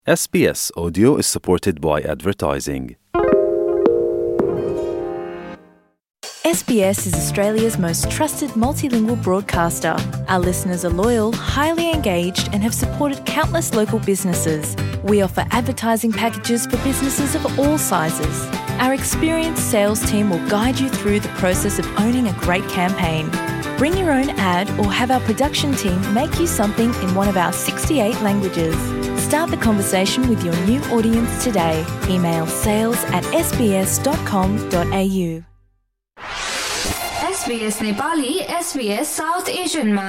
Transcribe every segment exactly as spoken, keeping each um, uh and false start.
S B S Audio is supported by advertising. S B S is Australia's most trusted multilingual broadcaster. Our listeners are loyal, highly engaged, and have supported countless local businesses. We offer advertising packages for businesses of all sizes. Our experienced sales team will guide you through the process of owning a great campaign. Bring your own ad or have our production team make you something in one of our sixty-eight languages. Start the conversation with your new audience today. Email sales at s b s dot com dot a u. S B S Nepali S B S south एशियनमा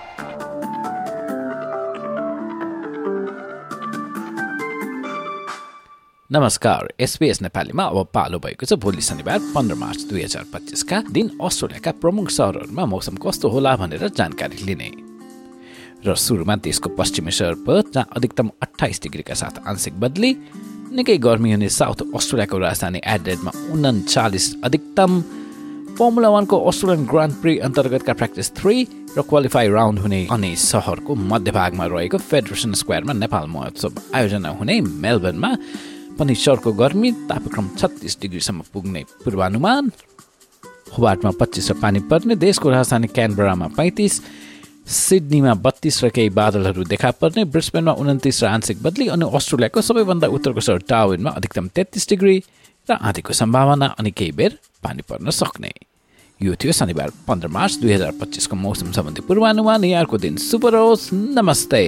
नमस्कार। SBS नेपालीमा अब पालो भएको छ भोलि शनिबार पन्ध्र मार्च दुई हजार पच्चीसका दिन अस्ट्रेलियाका प्रमुख सहरहरूमा मौसम कस्तो होला भनेर जानकारी लिने र सुरुमा देशको पश्चिमी सहर पर्थ जहाँ अधिकतम अट्ठाइस डिग्रीका साथ आंशिक बदली, निकै गर्मी हुने साउथ अस्ट्रेलियाको राजधानी एडिलेडमा उन्चालिस अधिकतम, फर्मुला वानको अस्ट्रेलियन ग्रान्ड प्री अन्तर्गतका प्र्याक्टिस थ्री र क्वालिफाई राउन्ड हुने अनि सहरको मध्यभागमा रहेको फेडरेसन स्क्वायरमा नेपाल महोत्सव आयोजना हुने मेलबर्नमा पनि शहरको गर्मी तापक्रम छत्तीस डिग्रीसम्म पुग्ने पूर्वानुमान। होबार्टमा पच्चीस र पानी पर्ने, देशको राजधानी क्यानबरामा पैंतीस, सिडनीमा बत्तीस र केही बादलहरू देखा पर्ने, ब्रिस्बेनमा उन्तिस र आंशिक बदली अनि अस्ट्रेलियाको सबैभन्दा उत्तरको सहर डार्विनमा अधिकतम तेत्तीस डिग्री र आँधीको सम्भावना अनि केही बेर पानी पर्न सक्ने। यो थियो शनिबार पन्ध्र मार्च दुई हजार पच्चीसको मौसम सम्बन्धी पूर्वानुमान। यहाँको दिन शुभ रहोस्। नमस्ते।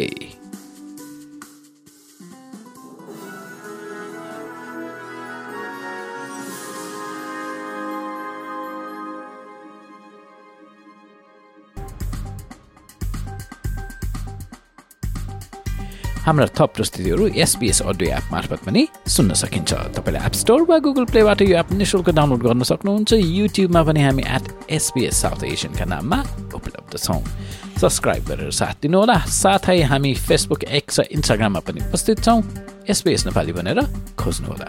हाम्रा थप प्रस्तुतिहरू एसबीएस अडियो एप मार्फत पनि सुन्न सकिन्छ। तपाईँले एप स्टोर वा गुगल प्लेबाट यो एप निःशुल्क डाउनलोड गर्न सक्नुहुन्छ। युट्युबमा पनि हामी एट एसबीएस साउथ एसियनका नाममा उपलब्ध छौँ। सब्सक्राइब गरेर साथ दिनुहोला। साथै हामी फेसबुक, एक्स र इन्स्टाग्राममा पनि उपस्थित छौँ। एसबीएस नेपाली भनेर खोज्नुहोला।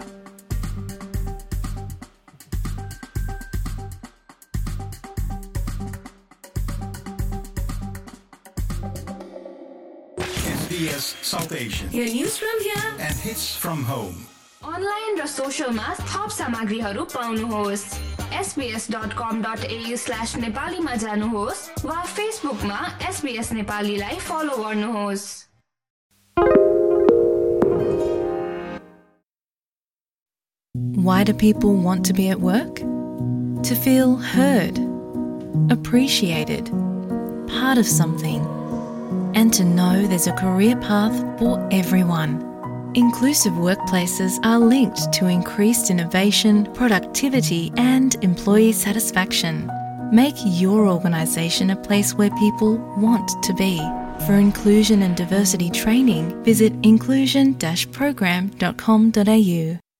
S B S South Asian. Your news from here And hits from home. Online र सोशलमा थप सामग्रीहरू पाउनुहोस्। s b s dot com dot a u slash नेपालीमा जानुहोस् वा फेसबुकमा एसबीएस नेपालीलाई फलो गर्नुहोस्। Why do people want to be at work? To feel heard, appreciated, part of something, and to know there's a career path for everyone. Inclusive workplaces are linked to increased innovation, productivity, and employee satisfaction. Make your organisation a place where people want to be. For inclusion and diversity training, visit inclusion dash program dot com dot a u.